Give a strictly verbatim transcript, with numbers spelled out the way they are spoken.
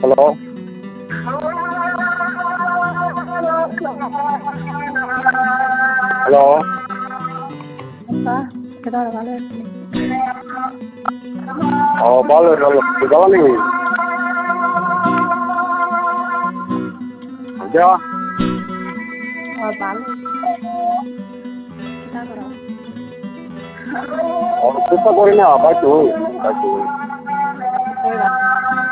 hello hello ও ভালো ভালো ভালো নেই দেওয়া চেষ্টা করি না বাকি বাকি